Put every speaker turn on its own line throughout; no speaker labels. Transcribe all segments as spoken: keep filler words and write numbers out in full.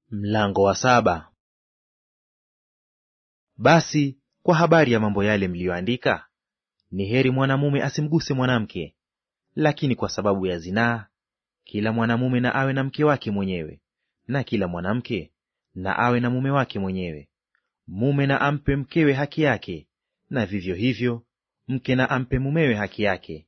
Mlango wa saba. Basi kwa habari ya mambo yale mliyoandika, ni heri mwanamume asimguse mwanamke. Lakini kwa sababu ya zinaa, kila mwanamume na awe na mke wake mwenyewe, na kila mwanamke na awe na mume wake mwenyewe. Mume na ampe mkewe haki yake, na vivyo hivyo mke na ampe mumewe haki yake.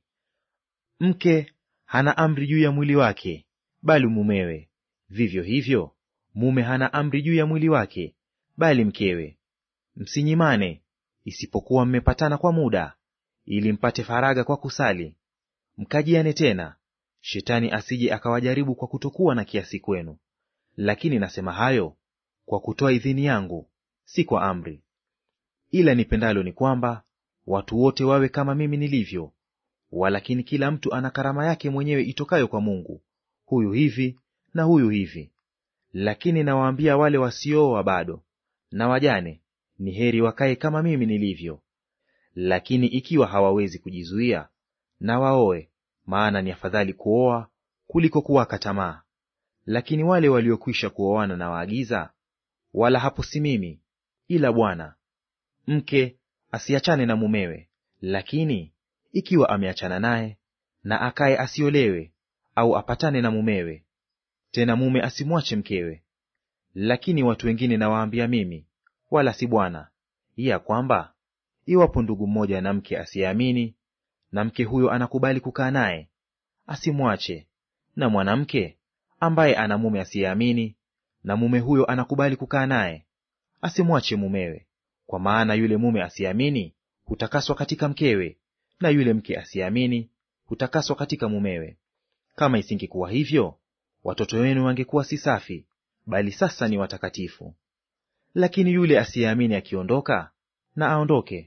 Mke hana amri juu ya mwili wake, bali mumewe; vivyo hivyo mume hana amri juu ya mwili wake, bali mkewe. Msinyimane, isipokuwa mmepatana kwa muda, ili mpate faraga kwa kusali, mkajiane tena, Shetani asije akawajaribu kwa kutokuwa na kiasi kwenu. Lakini nasema hayo kwa kutoa idhini yangu, si kwa amri. Ila nipendalo ni kwamba watu wote wawe kama mimi nilivyo. Walakini kila mtu ana karama yake mwenyewe itokayo kwa Mungu, huyu hivi na huyu hivi. Lakini nawaambia wale wasiooa bado na wajane, ni heri wakae kama mimi nilivyo. Lakini ikiwa hawawezi kujizuia, na waoe, maana ni afadhali kuoa kuliko kuwaka tamaa. Lakini wale waliokwisha kuoana na waagiza, wala hapo si mimi, ila Bwana, mke asiachane na mumewe. Lakini ikiwa ameachana naye, na akae asiolewe, au apatane na mumewe. Tena mume asimwache mkewe. Lakini watu wengine nawaambia mimi, wala si Bwana, ya kwamba iwapo ndugu mmoja na mke asiyeamini, na mke huyo anakubali kukaa naye, asimwache. Na mwanamke ambaye ana mume asiyeamini, na mume huyo anakubali kukaa naye, asimwache mumewe. Kwa maana yule mume asiyeamini hutakaswa katika mkewe, na yule mke asiyeamini hutakaswa katika mumewe. Kama isingekuwa hivyo, watoto wenu wangekuwa si safi, bali sasa ni watakatifu. Lakini yule asiyeamini akiondoka, na aondoke.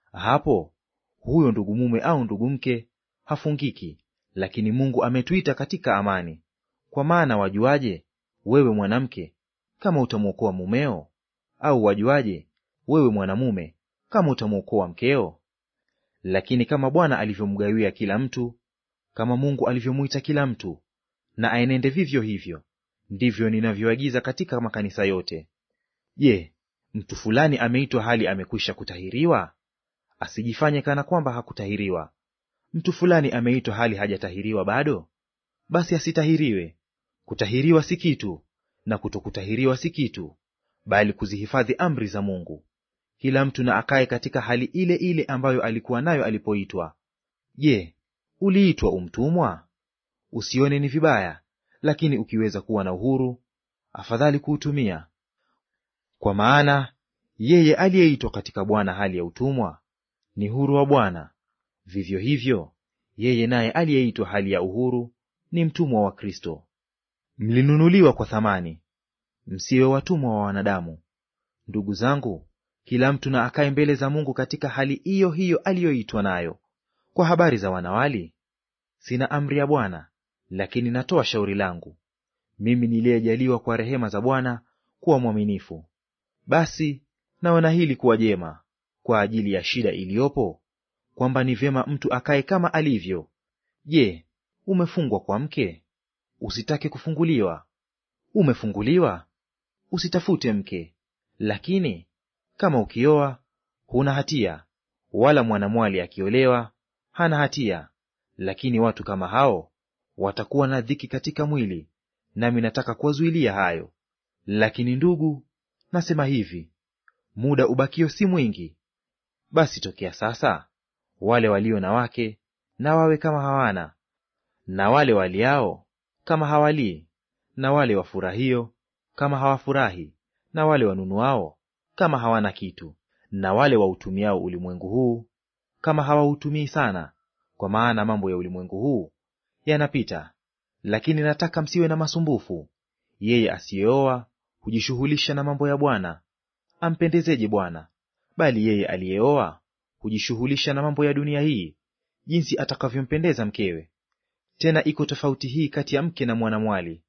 Hapo huyo ndugu mume au ndugu mke hafungiki, lakini Mungu ametuita katika amani. Kwa maana wajuaje, wewe mwanamke, kama utamwokoa mumeo? Au wajuaje, wewe mwanamume, kama utamwokoa mkeo? Lakini kama Bwana alivyomgawia kila mtu, kama Mungu alivyomwita kila mtu, na aenende vivyo hivyo, ndivyo ninavyoagiza katika makanisa yote. Je, mtu fulani ameitwa hali amekwisha kutahiriwa? Asijifanye kana kwamba hakutahiriwa. Mtu fulani ameitwa hali hajatahiriwa bado? Basi asitahiriwe. Kutahiriwa si kitu, na kutokutahiriwa si kitu, bali kuzihifadhi amri za Mungu. Kila mtu na akae katika hali ile ile ambayo alikuwa nayo alipoitwa. Je, uliitwa umtumwa? Usione ni vibaya, lakini ukiweza kuwa na uhuru, afadhali kuutumia. Kwa maana yeye aliyeitwa katika Bwana hali ya utumwa ni huru wa Bwana. Vivyo hivyo yeye naye aliyeitwa hali ya uhuru ni mtumwa wa Kristo. Mlinunuliwa kwa thamani, msiwe watumwa wa wanadamu. Ndugu zangu, kila mtu na akae mbele za Mungu katika hali hiyo hiyo aliyoitwa nayo. Kwa habari za wanawali, sina amri ya Bwana, lakini natoa shauri langu, mimi niliyejaliwa kwa rehema za Bwana kuwa mwaminifu. Basi naona hili kuwa jema kwa ajili ya shida iliyopo, kwamba ni vyema mtu akae kama alivyo. Je, umefungwa kwa mke? Usitake kufunguliwa. Umefunguliwa? Usitafute mke. Lakini kama ukioa, huna hatia, wala mwanamwali akiolewa hana hatia. Lakini watu kama hao watakuwa na dhiki katika mwili, nami nataka kuwazuilia hayo. Lakini ndugu, nasema hivi, muda ubakio si mwingi. Basi tokea sasa, wale walio na wake na wawe kama hawana, na wale waliao kama hawalii, na wale wafurahio kama hawafurahi, na wale wanunuao kama hawana kitu, na wale wautumiao ulimwengu huu kama hawautumii sana, kwa maana mambo ya ulimwengu huu yanapita. Lakini nataka msiwe na masumbufu. Yeye asiyeoa hujishughulisha na mambo ya Bwana, ampendezeje Bwana. Bali yeye aliyeoa hujishughulisha na mambo ya dunia hii, jinsi atakavyompendeza mkewe. Tena iko tofauti hii kati ya mke na mwanamwali.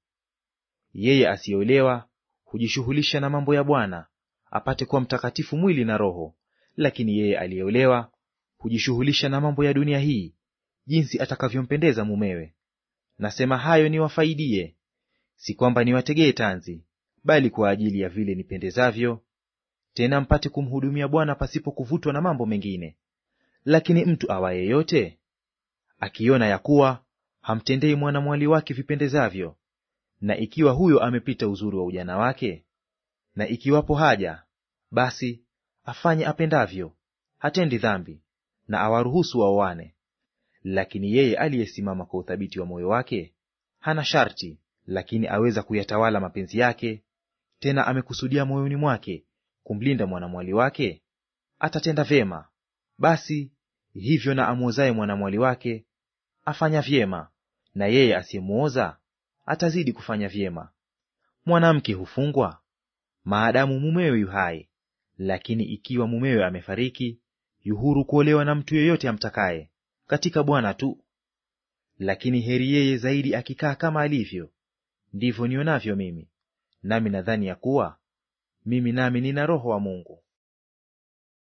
Yeye asiyeolewa hujishughulisha na mambo ya Bwana, apate kuwa mtakatifu mwili na roho. Lakini yeye aliyeolewa hujishughulisha na mambo ya dunia hii, jinsi atakavyompendeza mumewe. Nasema hayo niwafaidie, si kwamba niwategee tanzi, bali kwa ajili ya vile nipendezavyo, tena mpate kumhudumia Bwana pasipo kuvutwa na mambo mengine. Lakini mtu awaye yote akiona ya kuwa hamtendei mwanamwali wake vipendezavyo, na ikiwa huyo amepita uzuri wa ujana wake, na ikiwapo haja, basi afanye apendavyo, hatendi dhambi, na awaruhusu waoane. Lakini yeye aliyesimama kwa uthabiti wa moyo wake hana sharti, lakini aweza kuyatawala mapenzi yake, tena amekusudia moyoni mwake kumlinda mwanamwali wake, atatenda vyema. Basi hivyo na amwozaye mwanamwali wake afanya vyema, na yeye asiyemwoza atazidi kufanya vyema. Mwanamke hufungwa maadamu mumewe yu hai, lakini ikiwa mumewe amefariki, yu huru kuolewa na mtu yeyote amtakaye, katika Bwana tu. Lakini heri yeye zaidi akikaa kama alivyo. Ndivyo nionavyo mimi, nami nadhani ya kuwa mimi nami nina Roho wa Mungu.